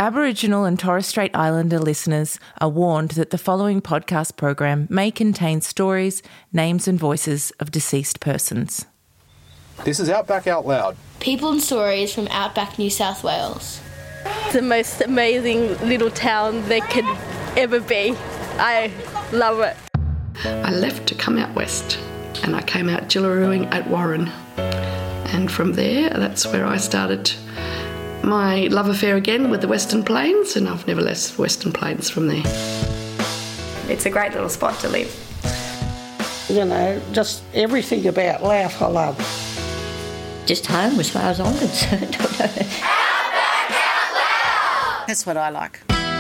Aboriginal and Torres Strait Islander listeners are warned that the following podcast program may contain stories, names and voices of deceased persons. This is Outback Out Loud. People and stories from Outback New South Wales. It's the most amazing little town there could ever be. I love it. I left to come out west and I came out Jillarooing at Warren. And from there, that's where I started my love affair again with the Western Plains, and I've never left Western Plains from there. It's a great little spot to live. You know, just everything about Louth I love. Just home as far as I'm concerned. Outback Out Loud! That's what I like.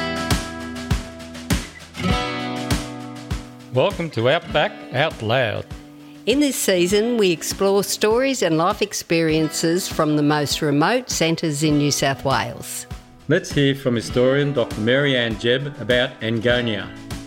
Welcome to Outback Out Loud. In this season, we explore stories and life experiences from the most remote centres in New South Wales. Let's hear from historian Dr. Mary Ann Jebb about Angonia.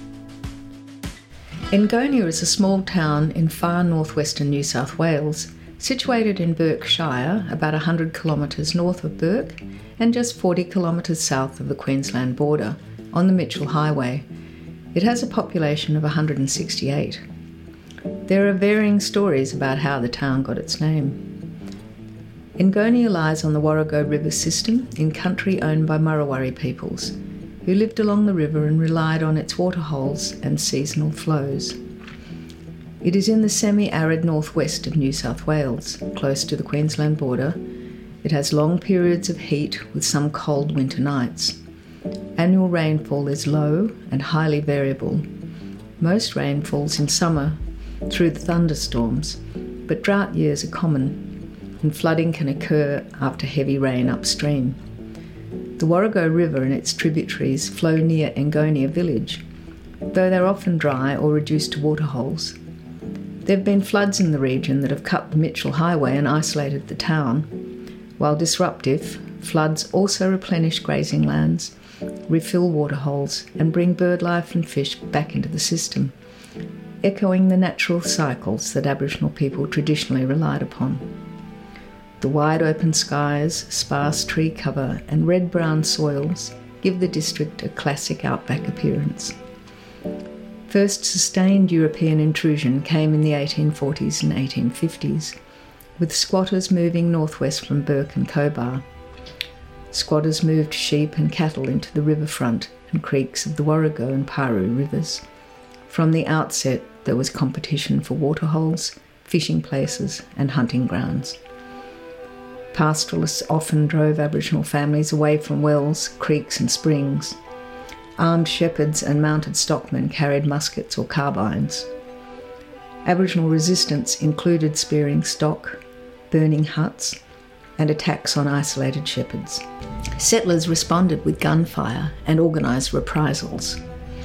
Angonia is a small town in far northwestern New South Wales, situated in Burke Shire, about 100 kilometres north of Burke and just 40 kilometres south of the Queensland border, on the Mitchell Highway. It has a population of 168. There are varying stories about how the town got its name. Angonia lies on the Warrego River system in country owned by Murrawurri peoples, who lived along the river and relied on its waterholes and seasonal flows. It is in the semi-arid northwest of New South Wales, close to the Queensland border. It has long periods of heat with some cold winter nights. Annual rainfall is low and highly variable. Most rain falls in summer through the thunderstorms, but drought years are common, and flooding can occur after heavy rain upstream. The Warrego River and its tributaries flow near Angonia village, though they're often dry or reduced to waterholes. There have been floods in the region that have cut the Mitchell Highway and isolated the town. While disruptive, floods also replenish grazing lands, refill waterholes, and bring birdlife and fish back into the system, echoing the natural cycles that Aboriginal people traditionally relied upon. The wide open skies, sparse tree cover and red-brown soils give the district a classic outback appearance. First sustained European intrusion came in the 1840s and 1850s, with squatters moving northwest from Burke and Cobar. Squatters moved sheep and cattle into the riverfront and creeks of the Warrego and Paru rivers. From the outset, there was competition for waterholes, fishing places and hunting grounds. Pastoralists often drove Aboriginal families away from wells, creeks and springs. Armed shepherds and mounted stockmen carried muskets or carbines. Aboriginal resistance included spearing stock, burning huts and attacks on isolated shepherds. Settlers responded with gunfire and organised reprisals.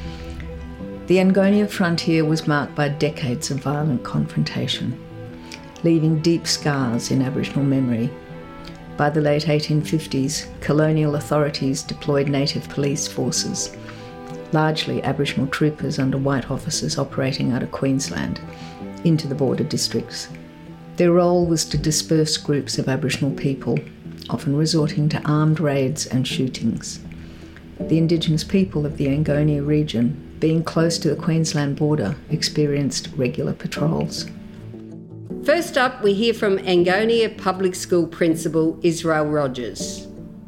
The Angonia frontier was marked by decades of violent confrontation, leaving deep scars in Aboriginal memory. By the late 1850s, colonial authorities deployed native police forces, largely Aboriginal troopers under white officers operating out of Queensland, into the border districts. Their role was to disperse groups of Aboriginal people, often resorting to armed raids and shootings. The Indigenous people of the Angonia region, being close to the Queensland border, experienced regular patrols. First up, we hear from Angonia Public School Principal Israel Rogers.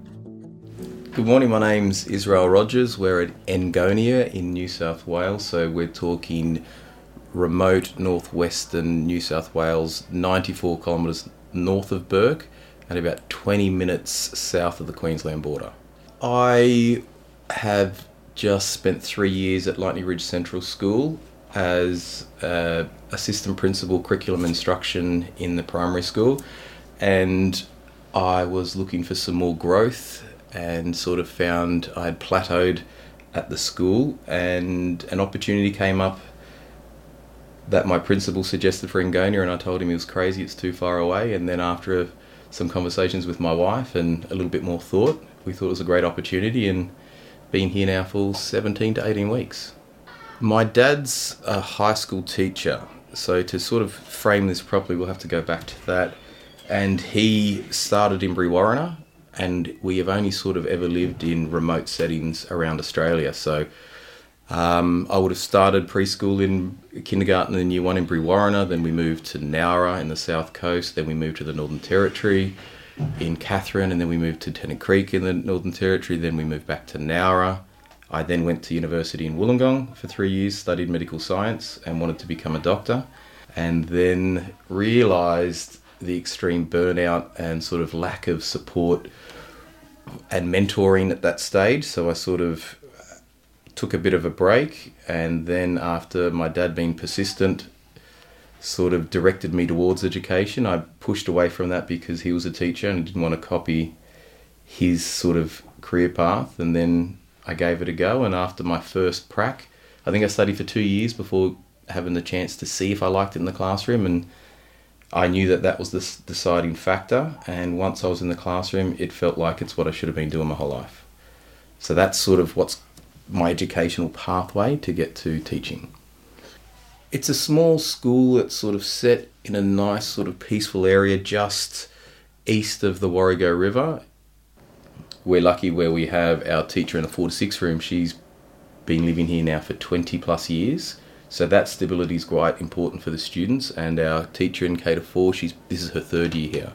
Good morning, my name's Israel Rogers. We're at Angonia in New South Wales, so we're talking remote northwestern New South Wales, 94 kilometres north of Burke and about 20 minutes south of the Queensland border. I have just spent 3 years at Lightning Ridge Central School as assistant principal curriculum instruction in the primary school, and I was looking for some more growth and sort of found I had plateaued at the school, and an opportunity came up that my principal suggested for Angonia, and I told him he was crazy, it's too far away. And then after some conversations with my wife and a little bit more thought, we thought it was a great opportunity, and been here now for 17 to 18 weeks. My dad's a high school teacher, so to sort of frame this properly, we'll have to go back to that. And he started in Brewarrina and we have only sort of ever lived in remote settings around Australia. So I would have started preschool in kindergarten in year 1 in Brewarrina, then we moved to Nowra in the South Coast, then we moved to the Northern Territory in Katherine, and then we moved to Tennant Creek in the Northern Territory, then we moved back to Nowra. I then went to university in Wollongong for 3 years, studied medical science and wanted to become a doctor, and then realised the extreme burnout and sort of lack of support and mentoring at that stage. So I sort of took a bit of a break, and then after my dad being persistent sort of directed me towards education, I pushed away from that because he was a teacher and I didn't want to copy his sort of career path, and then I gave it a go. And after my first prac, I think I studied for 2 years before having the chance to see if I liked it in the classroom, and I knew that that was the deciding factor, and once I was in the classroom it felt like it's what I should have been doing my whole life. So that's sort of what's my educational pathway to get to teaching. It's a small school that's sort of set in a nice sort of peaceful area just east of the Warrego River. We're lucky where we have our teacher in the 4 to 6 room. She's been living here now for 20 plus years. So that stability is quite important for the students, and our teacher in K to 4, this is her 3rd year here.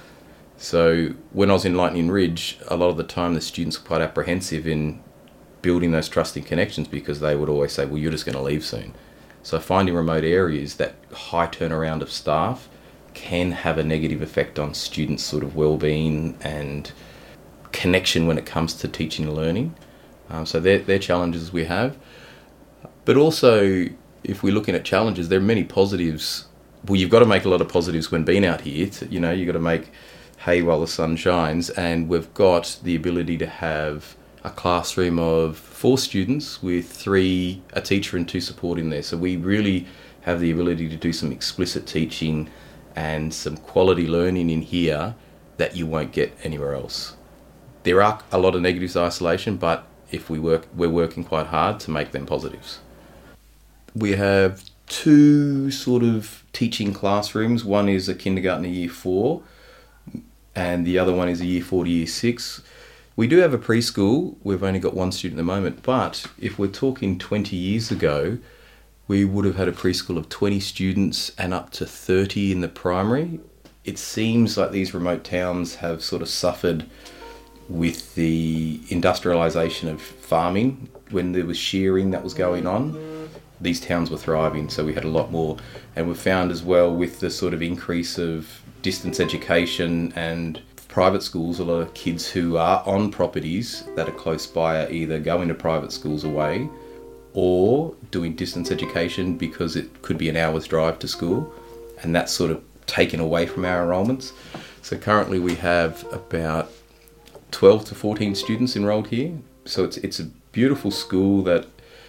So when I was in Lightning Ridge, a lot of the time the students were quite apprehensive in building those trusting connections because they would always say, well, you're just going to leave soon. So I find in remote areas that high turnaround of staff can have a negative effect on students' sort of well-being and connection when it comes to teaching and learning. So they're challenges we have. But also, if we're looking at challenges, there are many positives. Well, you've got to make a lot of positives when being out here. You've got to make hay while the sun shines, and we've got the ability to have a classroom of 4 students with a teacher and 2 support in there. So we really have the ability to do some explicit teaching and some quality learning in here that you won't get anywhere else. There are a lot of negatives to isolation, but we're working quite hard to make them positives. We have 2 sort of teaching classrooms. One is a kindergarten to year 4, and the other one is a year 4 to year 6. We do have a preschool. We've only got 1 student at the moment, but if we're talking 20 years ago, we would have had a preschool of 20 students and up to 30 in the primary. It seems like these remote towns have sort of suffered with the industrialisation of farming. When there was shearing that was going on, these towns were thriving, so we had a lot more. And we've found as well, with the sort of increase of distance education and private schools, a lot of kids who are on properties that are close by are either going to private schools away or doing distance education because it could be an hour's drive to school, and that's sort of taken away from our enrolments. So currently we have about 12 to 14 students enrolled here. So it's a beautiful school that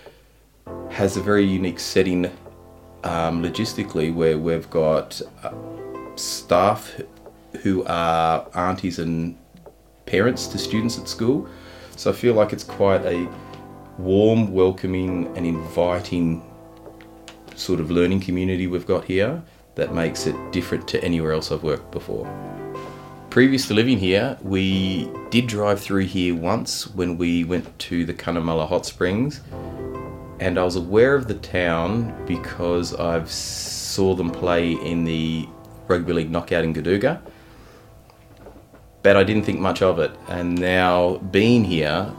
has a very unique setting logistically, where we've got staff who are aunties and parents to students at school. So I feel like it's quite a warm, welcoming and inviting sort of learning community we've got here that makes it different to anywhere else I've worked before. Previous to living here, we did drive through here once when we went to the Cunnamulla Hot Springs, and I was aware of the town because I saw them play in the Rugby League Knockout in Gaduga, but I didn't think much of it. And now being here,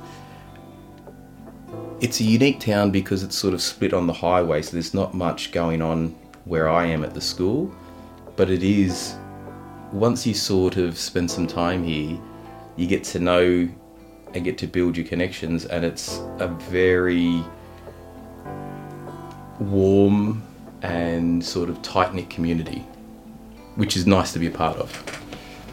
it's a unique town because it's sort of split on the highway, so there's not much going on where I am at the school, but it is, once you sort of spend some time here, you get to know and get to build your connections, and it's a very warm and sort of tight-knit community, which is nice to be a part of.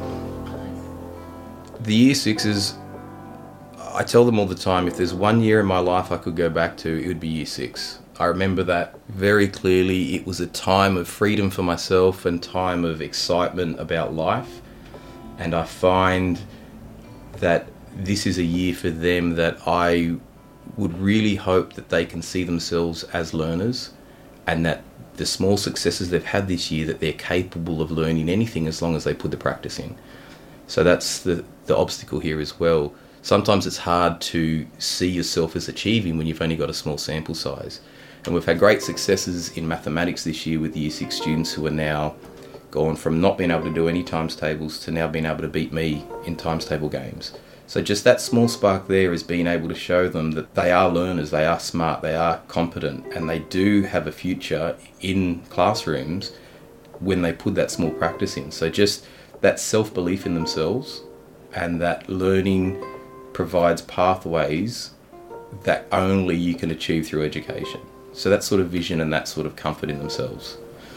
The year 6s, I tell them all the time, if there's one year in my life I could go back to, it would be year 6. I remember that very clearly. It was a time of freedom for myself and time of excitement about life, and I find that this is a year for them that I would really hope that they can see themselves as learners, and that the small successes they've had this year, that they're capable of learning anything as long as they put the practice in. So that's the obstacle here as well. Sometimes it's hard to see yourself as achieving when you've only got a small sample size. And we've had great successes in mathematics this year with the Year 6 students who are now gone from not being able to do any times tables to now being able to beat me in times table games. So just that small spark there is being able to show them that they are learners, they are smart, they are competent, and they do have a future in classrooms when they put that small practice in. So just that self-belief in themselves and that learning provides pathways that only you can achieve through education. So that sort of vision and that sort of comfort in themselves.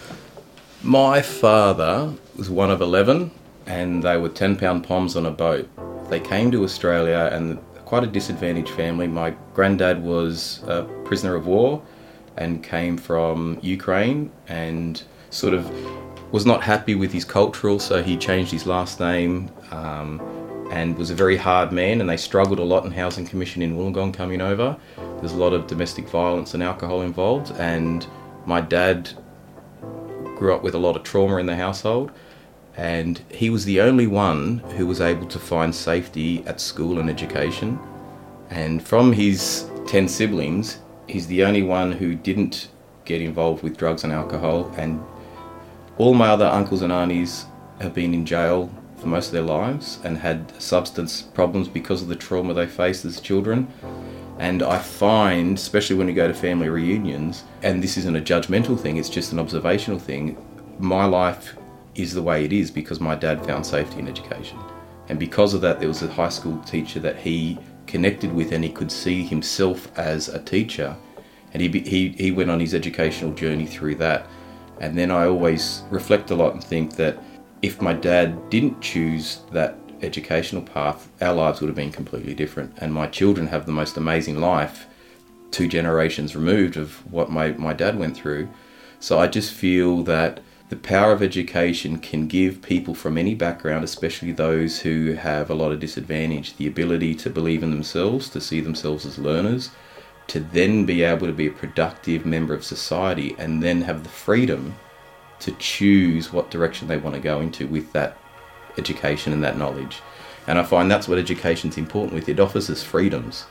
My father was one of 11 and they were 10-pound poms on a boat. They came to Australia and quite a disadvantaged family. My granddad was a prisoner of war and came from Ukraine and sort of was not happy with his cultural, so he changed his last name and was a very hard man, and they struggled a lot in Housing Commission in Wollongong coming over. There's a lot of domestic violence and alcohol involved, and my dad grew up with a lot of trauma in the household, and he was the only one who was able to find safety at school and education. And from his 10 siblings, he's the only one who didn't get involved with drugs and alcohol, and all my other uncles and aunties have been in jail for most of their lives and had substance problems because of the trauma they faced as children. And I find, especially when you go to family reunions, and this isn't a judgmental thing, it's just an observational thing, my life is the way it is because my dad found safety in education. And because of that, there was a high school teacher that he connected with and he could see himself as a teacher. And he went on his educational journey through that. And then I always reflect a lot and think that if my dad didn't choose that educational path, our lives would have been completely different. And my children have the most amazing life 2 generations removed of what my dad went through. So I just feel that the power of education can give people from any background, especially those who have a lot of disadvantage, the ability to believe in themselves, to see themselves as learners, to then be able to be a productive member of society and then have the freedom to choose what direction they want to go into with that education and that knowledge. And I find that's what education's important with. It offers us freedoms.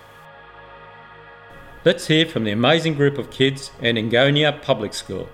Let's hear from the amazing group of kids at Angonia Public School.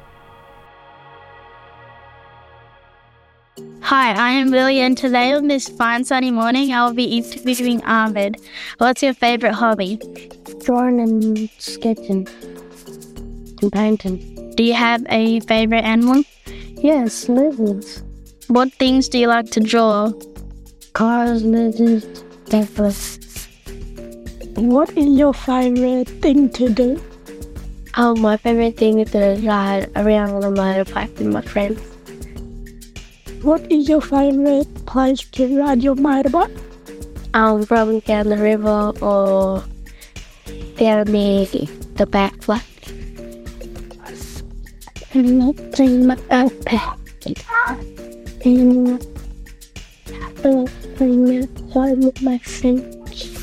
Hi, I am Lily, and today on this fine sunny morning I will be interviewing Ahmed. What's your favourite hobby? Drawing and sketching and painting. Do you have a favourite animal? Yes, lizards. What things do you like to draw? Cars, lizards, necklaces. What is your favourite thing to do? My favourite thing is to ride around on a motorbike with my friends. What is your favourite place to ride your motorbike? Probably down the river or down near the back flat. I'm not playing my backpack. And I'm playing outside with my friends.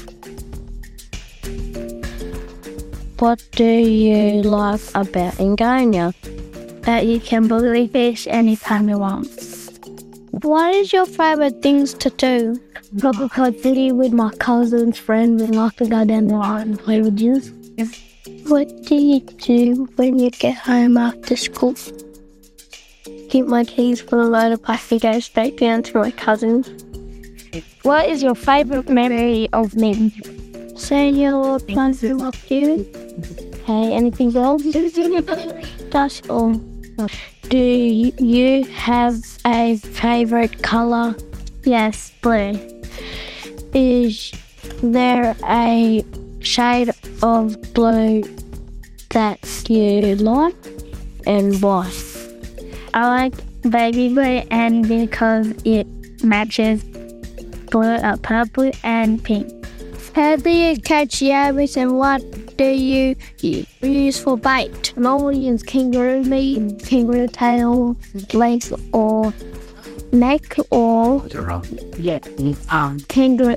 What do you like about Angonia? That you can bully fish anytime you want. What is your favourite things to do? Probably play footy with my cousins, friends, and like to go down the line and play with you. What do you do when you get home after school? Keep my keys for the motorbike and go straight down to my cousins. What is your favourite memory of me? Say your plans with you. Hey, anything else? That's all. Do you have a favourite colour? Yes, blue. Is there a shade of blue that you like and why? I like baby blue and because it matches blue, purple and pink. How do you catch yabbits and what do you use for bait? Normally use kangaroo meat, kangaroo tail, legs or neck or kangaroo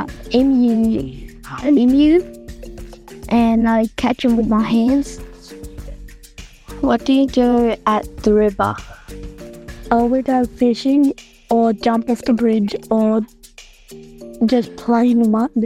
emu, and I catch them with my hands. What do you do at the river? We go fishing or jump off the bridge or just play in the mud.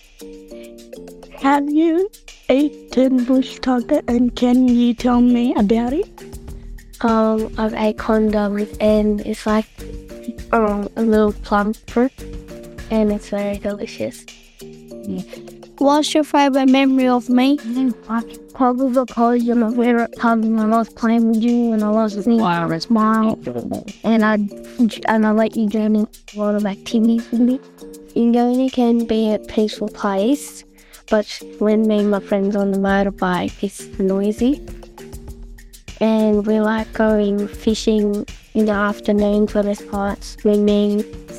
Have you eaten bush tiger and can you tell me about it? I've ate condoms and it's like a little plum fruit and it's very delicious. Yeah. What's your favourite memory of me? Probably because you're my favourite cousin and I was playing with you and I was smile and I let you join in a lot of activities with me. Ingonia can be a peaceful place, but when me and my friends on the motorbike, it's noisy. And we like going fishing in the afternoons when it's hot, swimming,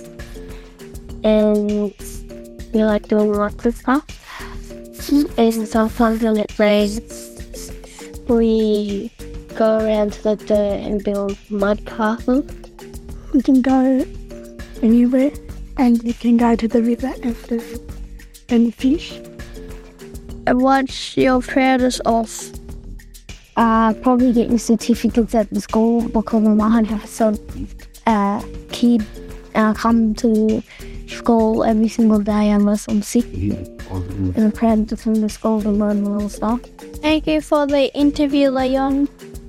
and we like doing lots of stuff. And sometimes when it rains, we go around to the dirt and build mud castles. We can go anywhere and we can go to the river and fish. And what's your proudest of? Probably getting certificates at the school because my mum has some kid come to school every single day unless I'm sick. And I'm proud to come to school and learn all stuff. Thank you for the interview, Leon.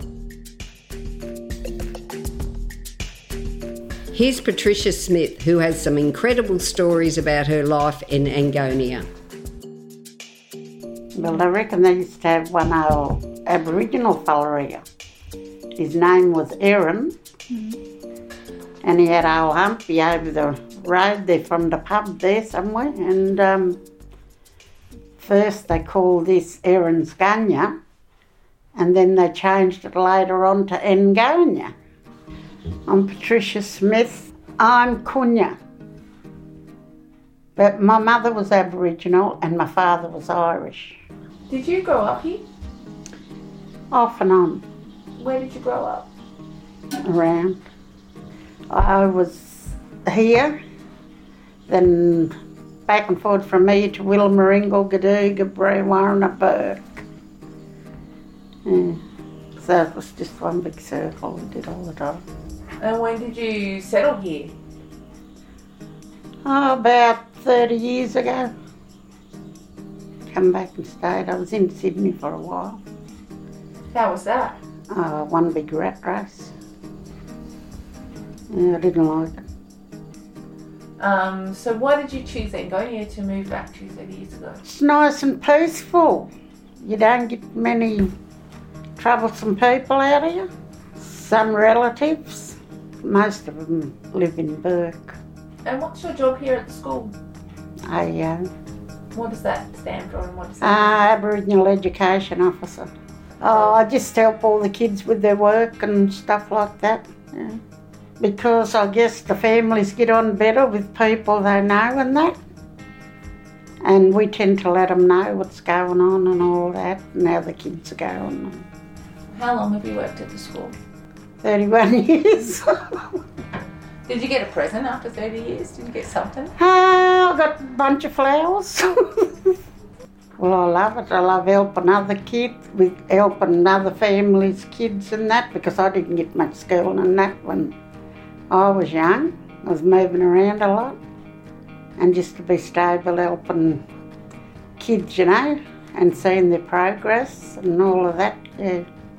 Here's Patricia Smith, who has some incredible stories about her life in Angonia. Well, I reckon they used to have one old Aboriginal fella here. His name was Aaron, and he had old Humpy over the road there from the pub there somewhere. And first they called this Aaron's Gunya, and then they changed it later on to Angonia. I'm Patricia Smith. I'm Kunya. But my mother was Aboriginal and my father was Irish. Did you grow up here? Off and on. Where did you grow up? Around. I was here, then back and forth from here to Willamaringal, Gadooga, Brewarrina, Burke. Yeah. So it was just one big circle we did all the time. And when did you settle here? Oh, about 30 years ago. Come back and stayed. I was in Sydney for a while. How was that? One big rat race. Yeah, I didn't like it. So why did you choose Angonia to move back to 30 years ago? It's nice and peaceful. You don't get many troublesome people out here. Some relatives. Most of them live in Burke. And what's your job here at the school? What does that stand for and what does that mean? Aboriginal Education Officer. I just help all the kids with their work and stuff like that. Yeah. Because I guess the families get on better with people they know and that. And we tend to let them know what's going on and all that and how the kids are going. How long have you worked at the school? 31 years. Did you get a present after 30 years? Did you get something? I got a bunch of flowers. Well, I love it. I love helping other kids, with helping other families' kids and that, because I didn't get much schooling and that when I was young. I was moving around a lot. And just to be stable, helping kids, you know, and seeing their progress and all of that, yeah.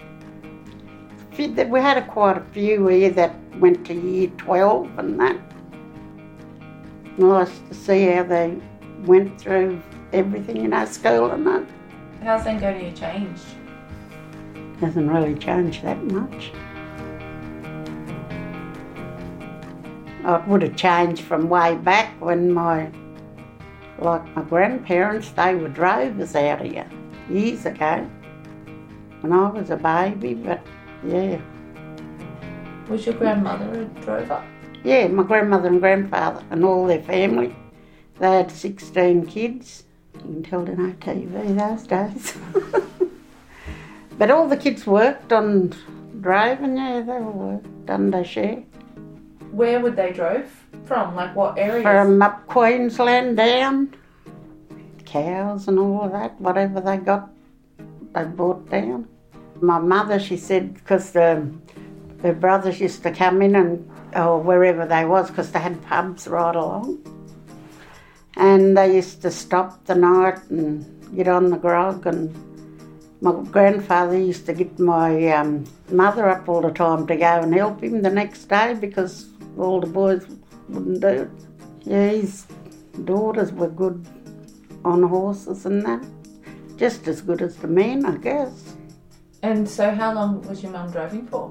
We had quite a few here that went to year 12 and that. Nice to see how they went through everything in our school and that. How's Angonia changed? Hasn't really changed that much. It would have changed from way back when my grandparents, they were drovers out here years ago when I was a baby, but yeah. Was your grandmother a drover? Yeah, my grandmother and grandfather and all their family. They had 16 kids. You can tell they're no TV those days. But all the kids worked on driving, yeah, they all worked on their share. Where would they drove from? Like what areas? From up Queensland down. Cows and all of that, whatever they got, they brought down. My mother, she said, because the Her brothers used to come in or wherever they was, because they had pubs right along. And they used to stop the night and get on the grog, and my grandfather used to get my mother up all the time to go and help him the next day because all the boys wouldn't do it. Yeah, his daughters were good on horses and that. Just as good as the men, I guess. And so how long was your mum driving for?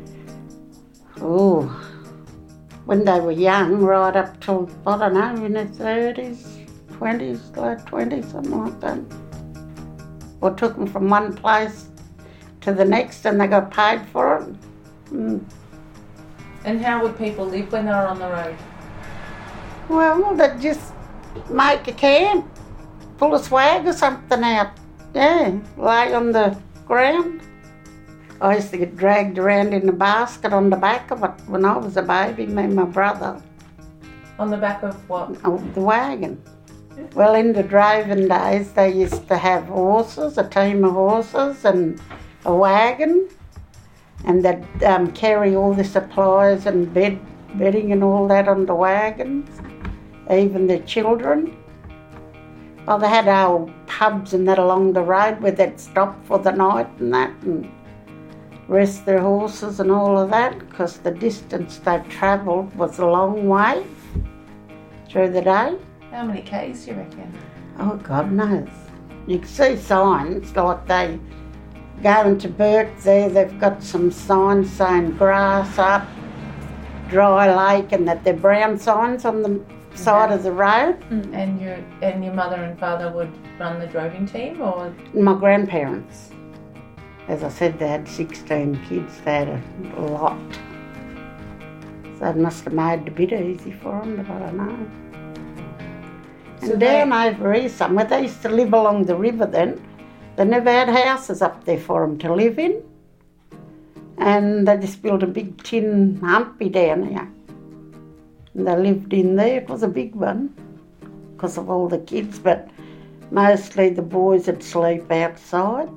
Oh, when they were young, right up till, I don't know, in their 30s, 20s, late 20s, something like that. Or took them from one place to the next and they got paid for it. And how would people live when they were on the road? Well, they'd just make a camp, pull a swag or something out. Yeah, lay on the ground. I used to get dragged around in a basket on the back of it when I was a baby, me and my brother. On the back of what? Of the wagon. Well, in the droving days, they used to have horses, a team of horses and a wagon, and they'd carry all the supplies and bedding and all that on the wagons, even the children. Well, they had old pubs and that along the road where they'd stop for the night and that and rest their horses and all of that, because the distance they travelled was a long way through the day. How many Ks do you reckon? Oh, God knows. You can see signs like they go into Burke there, they've got some signs saying grass up, dry lake, and that they're brown signs on the side of the road. And your mother and father would run the droving team, or? My grandparents. As I said, they had 16 kids, they had a lot. So it must have made it a bit easy for them, but I don't know. And down over here somewhere, they used to live along the river then. They never had houses up there for them to live in. And they just built a big tin humpy down here. And they lived in there. It was a big one because of all the kids, but mostly the boys would sleep outside.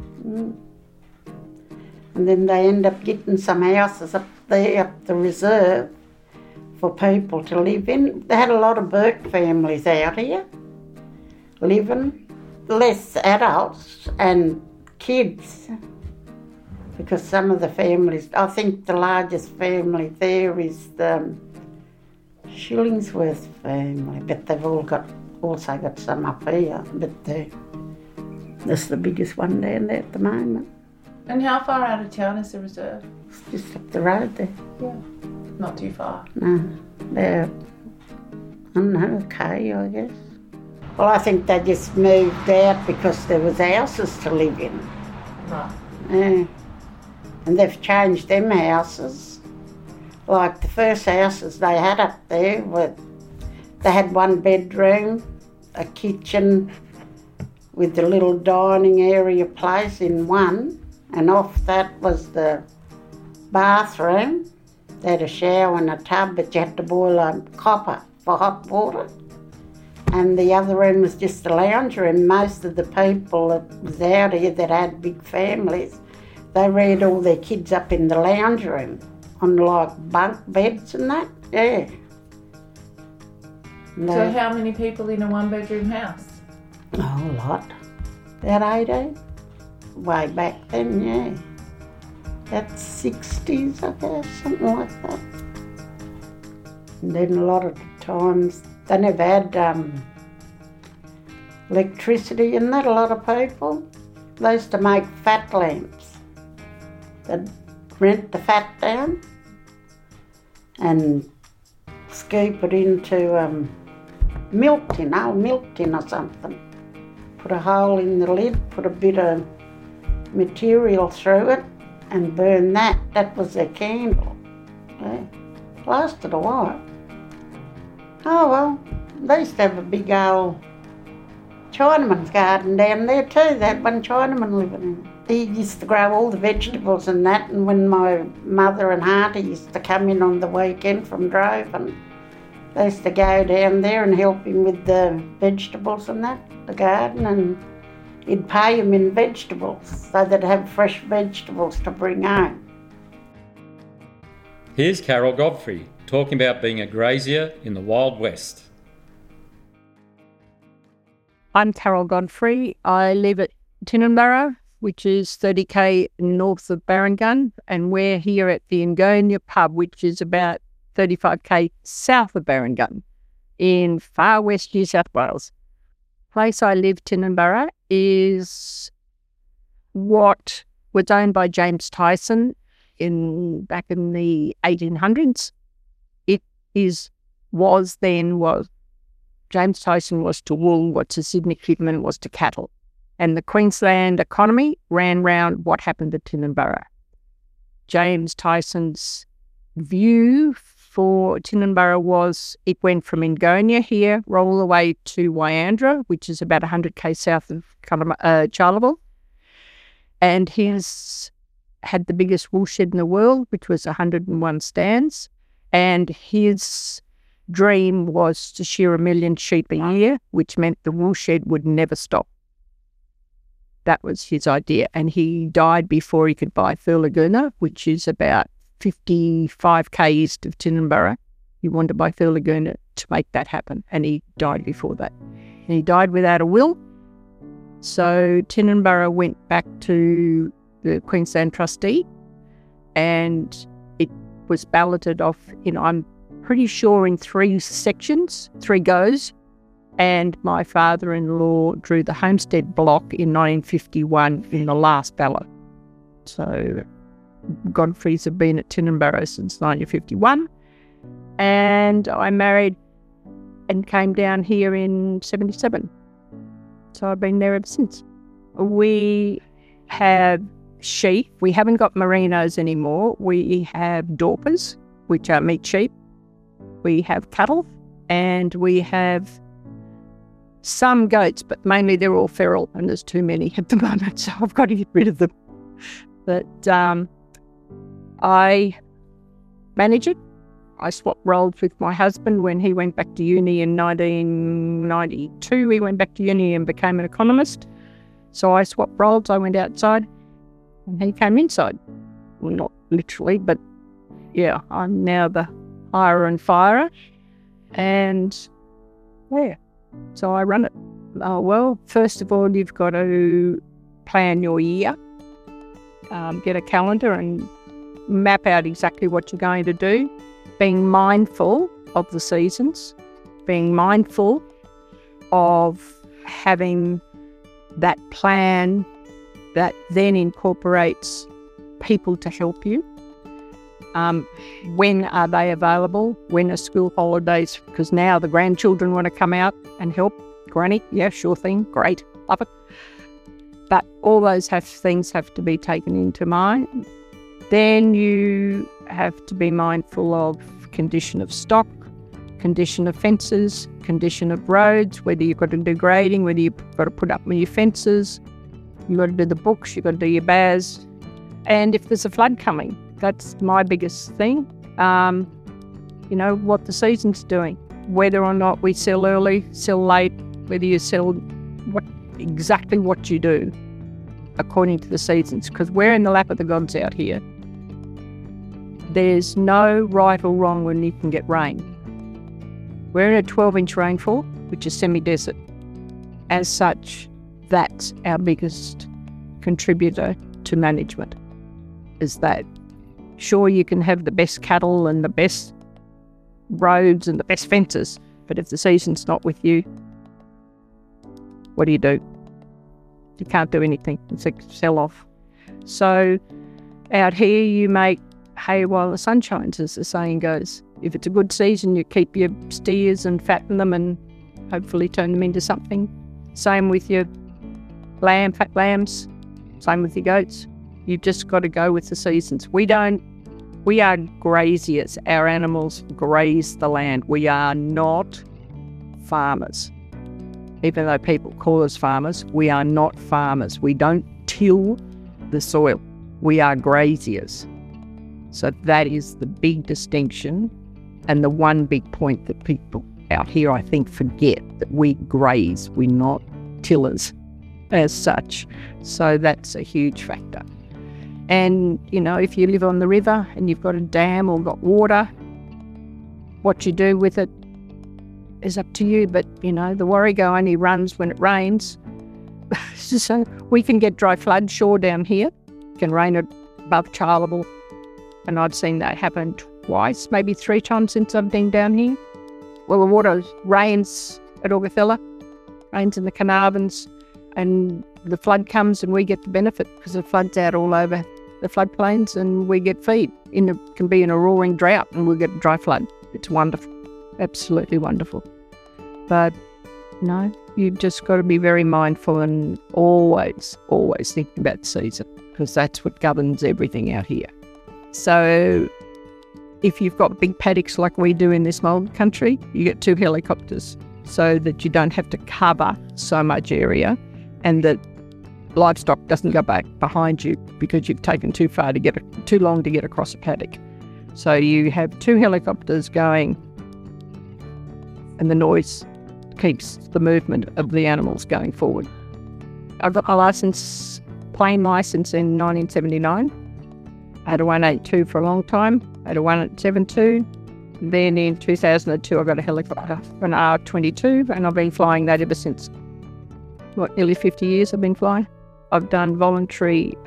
And then they end up getting some houses up there, up the reserve, for people to live in. They had a lot of Burke families out here, living, less adults and kids, because some of the families, I think the largest family there is the Shillingsworth family, but they've also got some up here, but that's the biggest one down there at the moment. And how far out of town is the reserve? It's just up the road there. Yeah. Not too far. No, they're, I don't know, okay, I guess. Well, I think they just moved out because there was houses to live in. Right. Yeah. And they've changed them houses. Like the first houses they had up there, they had one bedroom, a kitchen with the little dining area place in one, and off that was the bathroom. They had a shower and a tub, but you had to boil a copper for hot water. And the other room was just the lounge room. Most of the people that was out here that had big families, they reared all their kids up in the lounge room on like bunk beds and that, yeah. So how many people in a one-bedroom house? Oh, a lot. About 18. Way back then, yeah. That's 60s, I guess, something like that. And then a lot of the times, they never had electricity and that, a lot of people. They used to make fat lamps. They'd rent the fat down and scoop it into milk tin or something. Put a hole in the lid, put a bit of material through it and burn that. That was their candle. Yeah. Lasted a while. Oh well, they used to have a big old Chinaman's garden down there too. They had one Chinaman living in. He used to grow all the vegetables and that, and when my mother and auntie used to come in on the weekend from Drovin, they used to go down there and help him with the vegetables and that, the garden, and he'd pay them in vegetables so they'd have fresh vegetables to bring home. Here's Carol Godfrey talking about being a grazier in the Wild West. I'm Carol Godfrey. I live at Tinninburra, which is 30k north of Barrangun, and we're here at the Angonia pub, which is about 35k south of Barrangun in far west New South Wales. The place I live, Tinninburra, is what was owned by James Tyson back in the 1800s. James Tyson was to wool what Sir Sidney Kidman was to cattle. And the Queensland economy ran round what happened to Tinninburra. James Tyson's view for Tinninburra was it went from Angonia here, all the way to Wyandra, which is about 100k south of Charleville. And his had the biggest wool shed in the world, which was 101 stands. And his dream was to shear 1 million sheep a year, which meant the wool shed would never stop. That was his idea. And he died before he could buy Thurlaguna, which is about 55k east of Tinninburra. He wanted to buy Thurlaguna to make that happen. And he died before that. And he died without a will. So Tinninburra went back to the Queensland trustee, and it was balloted off I'm pretty sure in 3 sections, 3 goes, and my father-in-law drew the homestead block in 1951 in the last ballot. So Godfreys have been at Tinninburra since 1951, and I married and came down here in 77. So I've been there ever since. We have sheep. We haven't got merinos anymore. We have dorpers, which are meat sheep. We have cattle, and we have some goats, but mainly they're all feral, and there's too many at the moment, so I've got to get rid of them. But I manage it. I swapped roles with my husband when he went back to uni in 1992. He went back to uni and became an economist. So I swapped roles. I went outside and he came inside. Well, not literally, but yeah, I'm now the hirer and firer. And yeah, so I run it. Well, first of all, you've got to plan your year, get a calendar and map out exactly what you're going to do. Being mindful of the seasons, being mindful of having that plan that then incorporates people to help you. When are they available? When are school holidays? Because now the grandchildren want to come out and help. Granny, yeah, sure thing, great, love it. But all those things have to be taken into mind. Then you have to be mindful of condition of stock, condition of fences, condition of roads, whether you've got to do grading, whether you've got to put up your fences, you've got to do the books, you've got to do your BAS. And if there's a flood coming, that's my biggest thing. What the season's doing, whether or not we sell early, sell late, whether you sell exactly what you do according to the seasons, because we're in the lap of the gods out here. There's no right or wrong when you can get rain. We're in a 12-inch rainfall, which is semi-desert. As such, that's our biggest contributor to management, is that sure, you can have the best cattle and the best roads and the best fences, but if the season's not with you, what do? You can't do anything. It's a sell-off. So out here you make hay while the sun shines, as the saying goes. If it's a good season, you keep your steers and fatten them and hopefully turn them into something. Same with your fat lambs, same with your goats. You've just got to go with the seasons. We are graziers. Our animals graze the land. We are not farmers. Even though people call us farmers, we are not farmers. We don't till the soil. We are graziers. So that is the big distinction and the one big point that people out here, I think, forget, that we graze, we're not tillers as such. So that's a huge factor. And, if you live on the river and you've got a dam or got water, what you do with it is up to you. But, the Warrego only runs when it rains. So we can get dry flood, sure, down here. It can rain above Charleville. And I've seen that happen twice, maybe 3 times since I've been down here. Well, the water rains at Augathella, rains in the Carnarvons, and the flood comes and we get the benefit because the flood's out all over the floodplains and we get feed. Can be in a roaring drought and we'll get a dry flood. It's wonderful, absolutely wonderful. But, you've just got to be very mindful and always thinking about the season because that's what governs everything out here. So if you've got big paddocks like we do in this mould country, you get 2 helicopters so that you don't have to cover so much area and that livestock doesn't go back behind you because you've taken too long to get across a paddock. So you have 2 helicopters going and the noise keeps the movement of the animals going forward. I got my plane licence in 1979. I had a 182 for a long time. I had a 172. Then in 2002, I got a helicopter, an R22, and I've been flying that ever since. Nearly 50 years I've been flying. I've done voluntary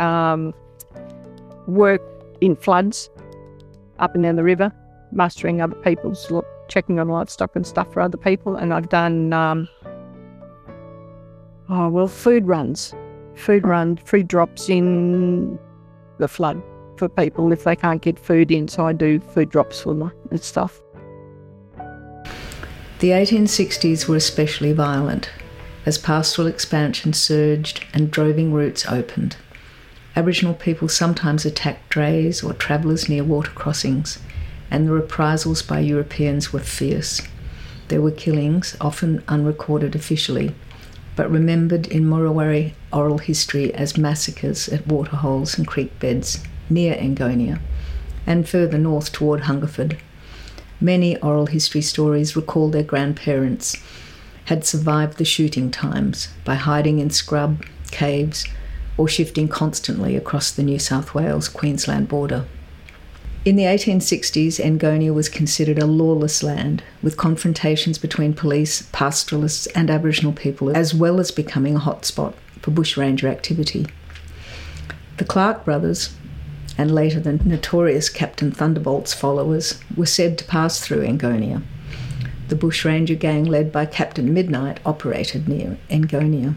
work in floods up and down the river, mustering other people's, checking on livestock and stuff for other people. And I've done, food runs, food drops in the flood for people if they can't get food in. So I do food drops for them and stuff. The 1860s were especially violent as pastoral expansion surged and droving routes opened. Aboriginal people sometimes attacked drays or travellers near water crossings, and the reprisals by Europeans were fierce. There were killings, often unrecorded officially, but remembered in Murrawarri oral history as massacres at waterholes and creek beds near Angonia, and further north toward Hungerford. Many oral history stories recall their grandparents had survived the shooting times by hiding in scrub, caves, or shifting constantly across the New South Wales-Queensland border. In the 1860s, Angonia was considered a lawless land, with confrontations between police, pastoralists and Aboriginal people, as well as becoming a hotspot for bushranger activity. The Clark brothers, and later the notorious Captain Thunderbolt's followers, were said to pass through Angonia. The bushranger gang led by Captain Midnight operated near Angonia.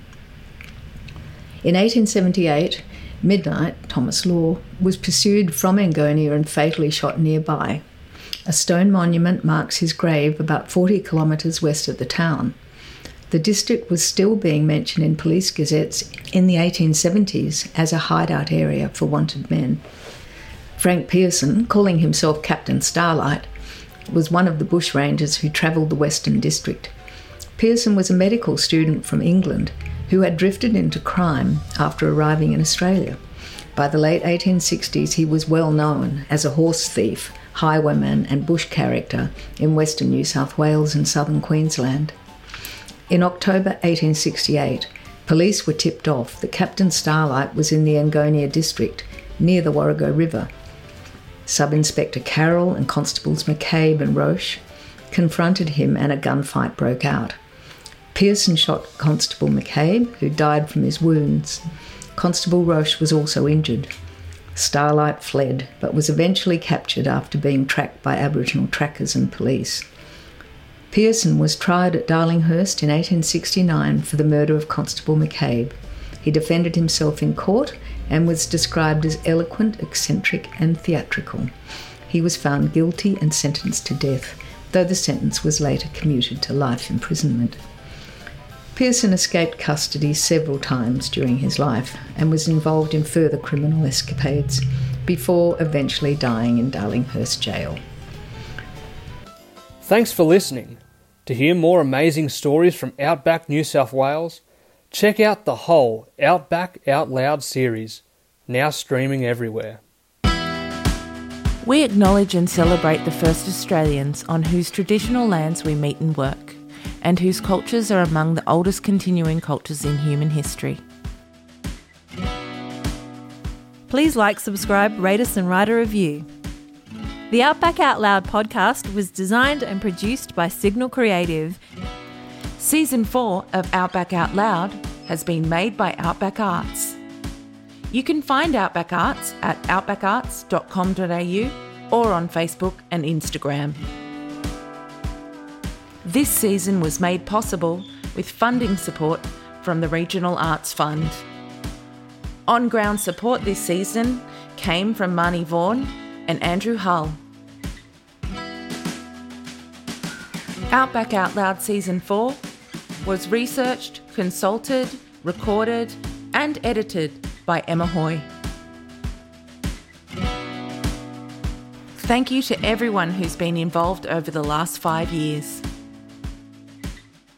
In 1878, Midnight, Thomas Law, was pursued from Angonia and fatally shot nearby. A stone monument marks his grave about 40 kilometres west of the town. The district was still being mentioned in police gazettes in the 1870s as a hideout area for wanted men. Frank Pearson, calling himself Captain Starlight, was one of the bushrangers who travelled the Western District. Pearson was a medical student from England who had drifted into crime after arriving in Australia. By the late 1860s, he was well known as a horse thief, highwayman and bush character in Western New South Wales and southern Queensland. In October 1868, police were tipped off that Captain Starlight was in the Angonia district near the Warrego River. Sub-Inspector Carroll and Constables McCabe and Roche confronted him and a gunfight broke out. Pearson shot Constable McCabe, who died from his wounds. Constable Roche was also injured. Starlight fled, but was eventually captured after being tracked by Aboriginal trackers and police. Pearson was tried at Darlinghurst in 1869 for the murder of Constable McCabe. He defended himself in court and was described as eloquent, eccentric and theatrical. He was found guilty and sentenced to death, though the sentence was later commuted to life imprisonment. Pearson escaped custody several times during his life and was involved in further criminal escapades before eventually dying in Darlinghurst Jail. Thanks for listening. To hear more amazing stories from Outback New South Wales, check out the whole Outback Out Loud series, now streaming everywhere. We acknowledge and celebrate the first Australians on whose traditional lands we meet and work, and whose cultures are among the oldest continuing cultures in human history. Please like, subscribe, rate us and write a review. The Outback Out Loud podcast was designed and produced by Signal Creative. Season 4 of Outback Out Loud has been made by Outback Arts. You can find Outback Arts at outbackarts.com.au or on Facebook and Instagram. This season was made possible with funding support from the Regional Arts Fund. On-ground support this season came from Marnie Vaughan and Andrew Hull. Outback Out Loud Season 4 was researched, consulted, recorded and edited by Emma Hoy. Thank you to everyone who's been involved over the last 5 years.